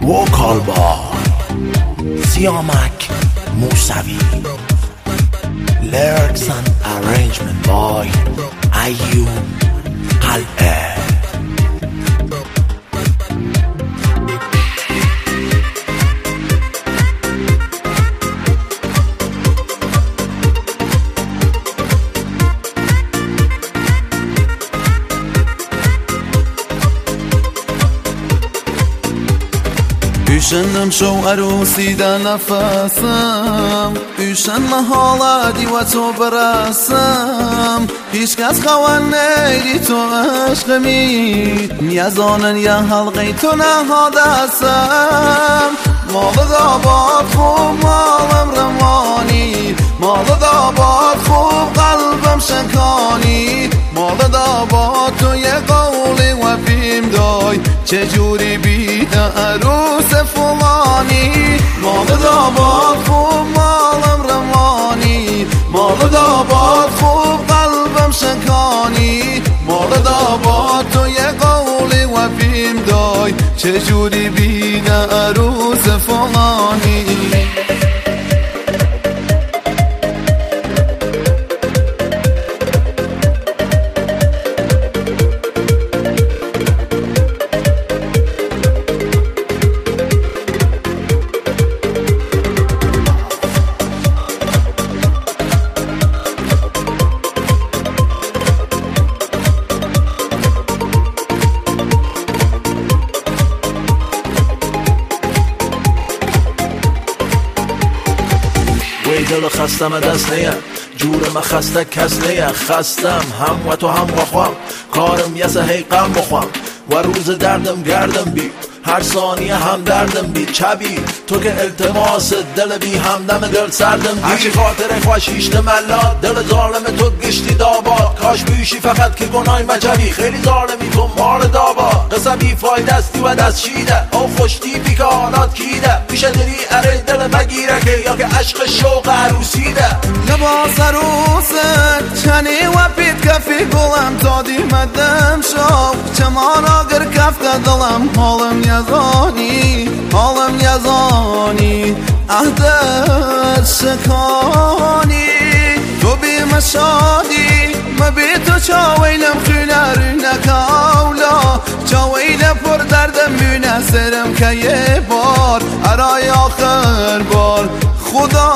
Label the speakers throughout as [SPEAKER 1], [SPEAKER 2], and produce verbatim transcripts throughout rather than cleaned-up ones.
[SPEAKER 1] وکال بای سیامک موسوی lyrics and arrangement by ایوب قلعه.
[SPEAKER 2] Üşendim şov arusida nefesem Üşenme haladi ve to برسم هیچ کس خوان نیدی تو عشقمی نیازانن یا حلقی تو نهادسم مال داباد خوب مالم روانی مال داباد خوب قلبم شکانی مال داباد تو یه قولی و فیلم دای چجوری بیده عروس فلانی مال داباد خوب مالم روانی مال داباد خوب قلبم شکانی مال داباد تو یه قولی و فیلم دای چجوری بیده عروس فلانی.
[SPEAKER 1] وی دل خستم دست نیم جور من خسته کس نیم خستم هم و تو هم و خوام کارم یه هی غم بخوام و روز دردم گردم بی هر ثانیه هم دردم بی چبی تو که التماس دل بی همدم دل سردم بی هرچی خاطر خوشیشت ملاد دل ظالم تو گشتی داباد کاش بیشی فقط که گناهی مجبی خیلی ظالمی تو مار داباد قصه بی فایده استی و دست شیده او خوشتی بی که آنات کیده میشه دری اره دل مگیره که یا که عشق شوق عروسیده
[SPEAKER 2] لباس عروست چنی و پیت کفی گلم تا دیمدم شو چمان آگر کفت دلم حالم یزانی حالم یزانی عهدت شکانی تو بی مشادی ما بی تو چاویلم خیلر نکاولا چاویل پر دردم بینه سرم که یه بار ارای آخر بار خدا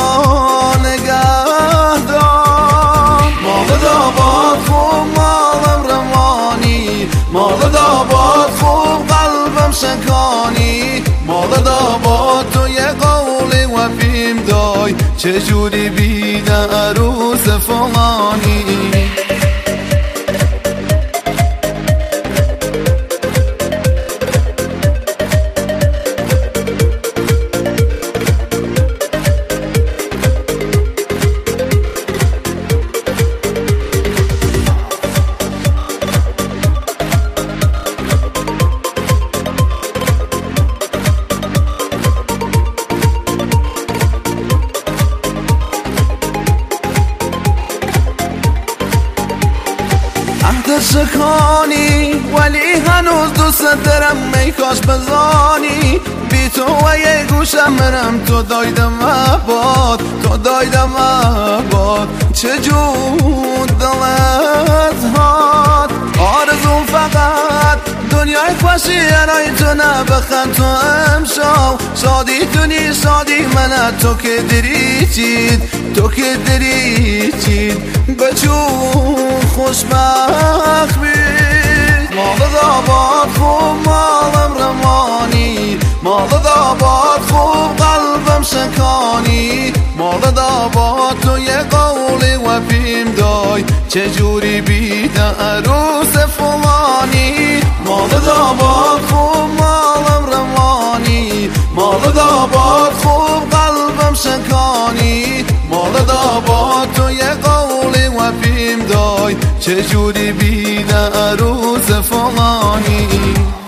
[SPEAKER 2] نگه دار مال داباد خوب مالم روانی مال داباد خوب قلبم شکانی مال داباد تو یه قولی و فیلم دای چجوری بیده عروس فلانی. عهد شکانی ولی هنوز دوست دارم میکاش بزانی بی تو و یه گوشم مرم تو دایدم عباد تو دایدم عباد چجور دلت هات آرزون فقط دنیای خوشی ارای تو نبخن تو امشاو شادی دونی شادی منه تو که دریچید تو که دریچید بچون خوشبخت بید مال داباد خوب مالم روانی مال داباد خوب قلبم شکانی مال داباد تو یه قولی و فیلم دای چجوری بیده عروس فلانی مال داباد خوب مالم روانی مال داباد خوب قلبم شکانی مال داباد تو یه قولی و فیلم دای چجوری بیده عروس فلانی.